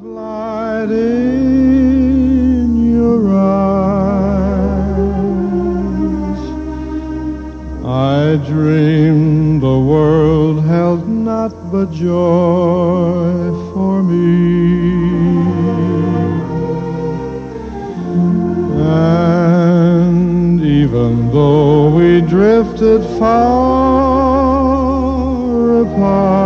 light in your eyes. I dreamed the world held naught but joy for me. And even though we drifted far apart,